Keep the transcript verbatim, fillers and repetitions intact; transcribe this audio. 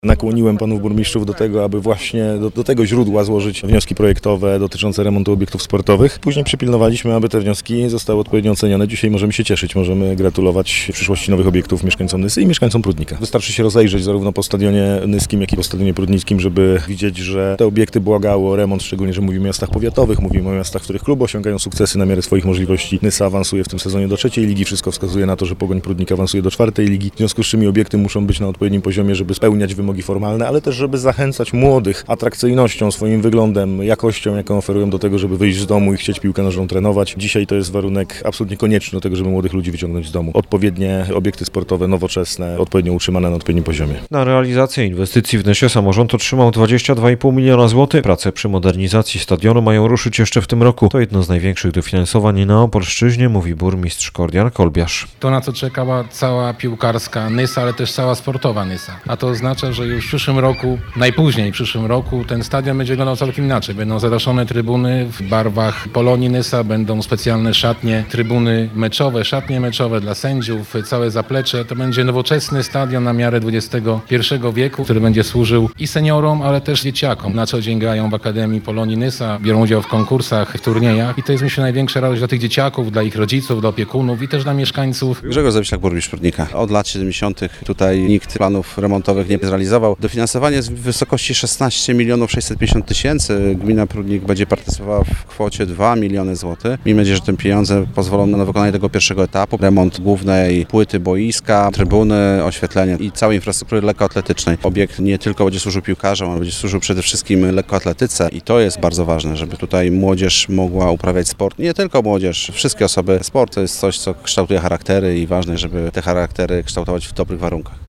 Nakłoniłem panów burmistrzów do tego, aby właśnie do, do tego źródła złożyć wnioski projektowe dotyczące remontu obiektów sportowych. Później przypilnowaliśmy, aby te wnioski zostały odpowiednio ocenione. Dzisiaj możemy się cieszyć, możemy gratulować w przyszłości nowych obiektów mieszkańcom Nysy i mieszkańcom Prudnika. Wystarczy się rozejrzeć zarówno po stadionie nyskim, jak i po stadionie prudnickim, żeby widzieć, że te obiekty błagały o remont, szczególnie, że mówimy o miastach powiatowych, mówimy o miastach, w których kluby osiągają sukcesy na miarę swoich możliwości. Nysa awansuje w tym sezonie do trzeciej ligi, wszystko wskazuje na to, że Pogoń Prudnik awansuje do czwartej ligi. W związku z czym obiekty muszą być na odpowiednim poziomie, żeby spełniać wymogi formalne, ale też żeby zachęcać młodych atrakcyjnością, swoim wyglądem, jakością, jaką oferują do tego, żeby wyjść z domu i chcieć piłkę nożną trenować. Dzisiaj to jest warunek absolutnie konieczny do tego, żeby młodych ludzi wyciągnąć z domu. Odpowiednie obiekty sportowe, nowoczesne, odpowiednio utrzymane na odpowiednim poziomie. Na realizację inwestycji w Nysie samorząd otrzymał dwadzieścia dwa i pół miliona złotych. Prace przy modernizacji stadionu mają ruszyć jeszcze w tym roku. To jedno z największych dofinansowań na Opolszczyźnie, mówi burmistrz Kordian Kolbiarz. To, na co czekała cała piłkarska Nysa, ale też cała sportowa Nysa. A to oznacza, że już w przyszłym roku, najpóźniej w przyszłym roku, ten stadion będzie wyglądał całkiem inaczej. Będą zaroszone trybuny w barwach Polonii Nysa, będą specjalne szatnie, trybuny meczowe, szatnie meczowe dla sędziów, całe zaplecze. To będzie nowoczesny stadion na miarę dwudziestego pierwszego wieku, który będzie służył i seniorom, ale też dzieciakom. Na co dzień grają w Akademii Polonii Nysa, biorą udział w konkursach, w turniejach i to jest, myślę, największa radość dla tych dzieciaków, dla ich rodziców, dla opiekunów i też dla mieszkańców. Grzegorz Zawiślak, burmistrz Prudnika. Od lat siedemdziesiątych tutaj nikt planów remontowych nie zrealizował. Dofinansowanie jest w wysokości szesnaście milionów sześćset pięćdziesiąt tysięcy. Gmina Prudnik będzie partycypowała w kwocie dwa miliony złotych. Miejmy nadzieję, że te pieniądze pozwolą na wykonanie tego pierwszego etapu. Remont głównej płyty boiska, trybuny, oświetlenie i całej infrastruktury lekkoatletycznej. Obiekt nie tylko będzie służył piłkarzom, ale będzie służył przede wszystkim lekkoatletyce i to jest bardzo ważne, żeby tutaj młodzież mogła uprawiać sport. Nie tylko młodzież, wszystkie osoby. Sport to jest coś, co kształtuje charaktery i ważne, żeby te charaktery kształtować w dobrych warunkach.